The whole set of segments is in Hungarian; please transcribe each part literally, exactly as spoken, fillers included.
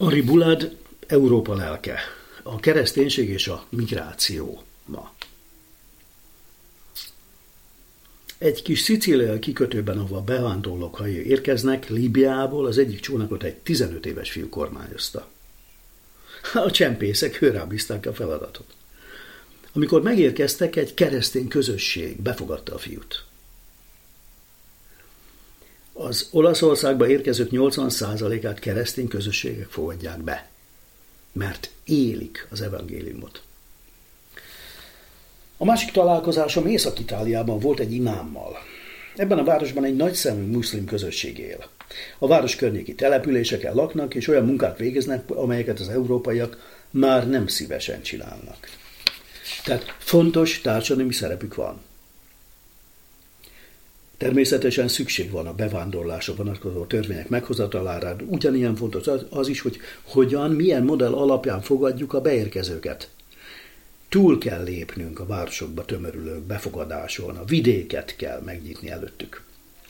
Henri Boulard, Európa lelke. A kereszténység és a migráció ma. Egy kis szicíliai kikötőben, ahol a bevándorlók hajai érkeznek, Líbiából az egyik csónakot egy tizenöt éves fiú kormányozta. A csempészek hőrá bízták a feladatot. Amikor megérkeztek, egy keresztény közösség befogadta a fiút. Az Olaszországba érkezők nyolcvan százalékát keresztény közösségek fogadják be, mert élik az evangéliumot. A másik találkozásom Észak-Itáliában volt egy imámmal. Ebben a városban egy nagyszámú muszlim közösség él. A város környéki településeken laknak, és olyan munkát végeznek, amelyeket az európaiak már nem szívesen csinálnak. Tehát fontos társadalmi szerepük van. Természetesen szükség van a bevándorlásra vonatkozó törvények meghozatalára, ugyanilyen fontos az is, hogy hogyan, milyen modell alapján fogadjuk a beérkezőket. Túl kell lépnünk a városokba tömörülők befogadáson, a vidéket kell megnyitni előttük.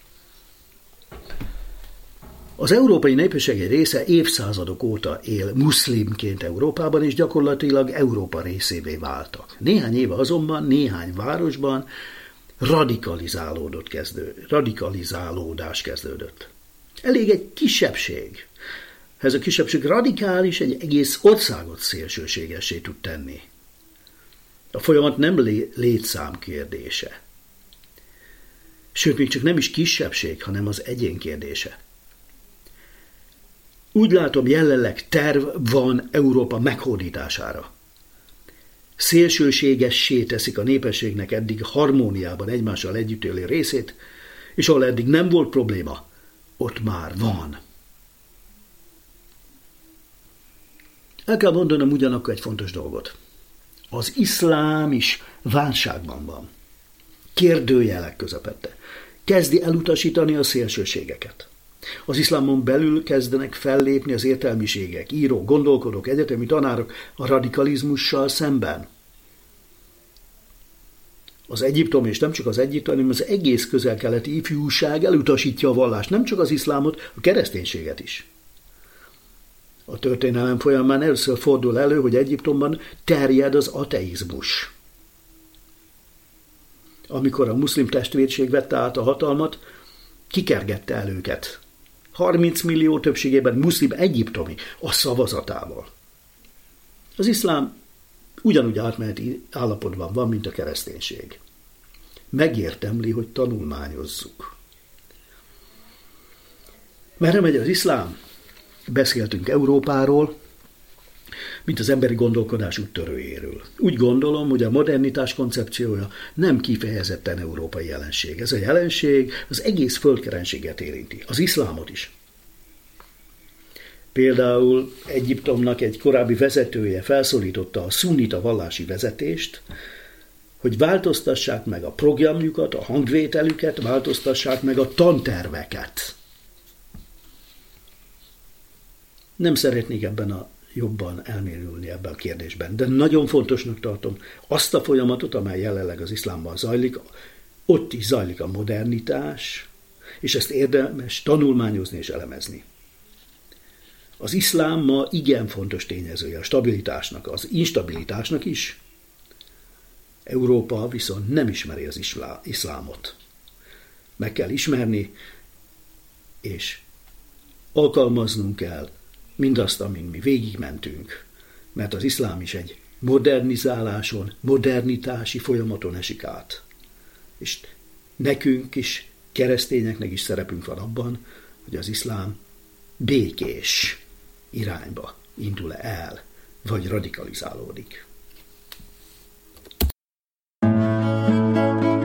Az európai népesség egy része évszázadok óta él muszlimként Európában, és gyakorlatilag Európa részévé váltak. Néhány éve azonban néhány városban radikalizálódott kezdő, radikalizálódás kezdődött. Elég egy kisebbség. Ez a kisebbség radikális, egy egész országot szélsőségessé tud tenni. A folyamat nem lé- létszám kérdése. Sőt, még csak nem is kisebbség, hanem az egyén kérdése. Úgy látom, jelenleg terv van Európa meghódítására. Szélsőségessé teszik a népességnek eddig harmóniában egymással együtt élő részét, és ahol eddig nem volt probléma, ott már van. El kell mondanom ugyanakkor egy fontos dolgot. Az iszlám is válságban van. Kérdőjelek közepette. Kezdi elutasítani a szélsőségeket. Az iszlámon belül kezdenek fellépni az értelmiségek, írók, gondolkodók, egyetemi tanárok a radikalizmussal szemben. Az Egyiptom, és nem csak az Egyiptom, hanem az egész közel-keleti ifjúság elutasítja a vallást, nem csak az iszlámot, a kereszténységet is. A történelem folyamán először fordul elő, hogy Egyiptomban terjed az ateizmus. Amikor a muszlim testvérség vette át a hatalmat, kikergette el őket. harminc millió többségében muszlim egyiptomi a szavazatával. Az iszlám ugyanúgy átmeneti állapotban van, mint a kereszténység. Megértemli, hogy tanulmányozzuk. Merre megy az iszlám? Beszéltünk Európáról, mint az emberi gondolkodás úttörőjéről. Úgy gondolom, hogy a modernitás koncepciója nem kifejezetten európai jelenség. Ez a jelenség az egész földkerenséget érinti, az iszlámot is. Például Egyiptomnak egy korábbi vezetője felszólította a szunnita vallási vezetést, hogy változtassák meg a programjukat, a hangvételüket, változtassák meg a tanterveket. Nem szeretnék ebben a jobban elmélyülni ebben a kérdésben, de nagyon fontosnak tartom azt a folyamatot, amely jelenleg az iszlámban zajlik, ott is zajlik a modernitás, és ezt érdemes tanulmányozni és elemezni. Az iszlám ma igen fontos tényezője a stabilitásnak, az instabilitásnak is. Európa viszont nem ismeri az iszlámot. Meg kell ismerni, és alkalmaznunk kell mindazt, amin mi végigmentünk, mert az iszlám is egy modernizáláson, modernitási folyamaton esik át. És nekünk is, keresztényeknek is szerepünk van abban, hogy az iszlám békés irányba indul el, vagy radikalizálódik.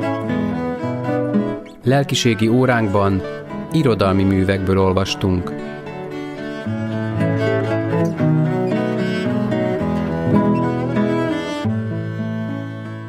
Lelkiségi óránkban irodalmi művekből olvastunk.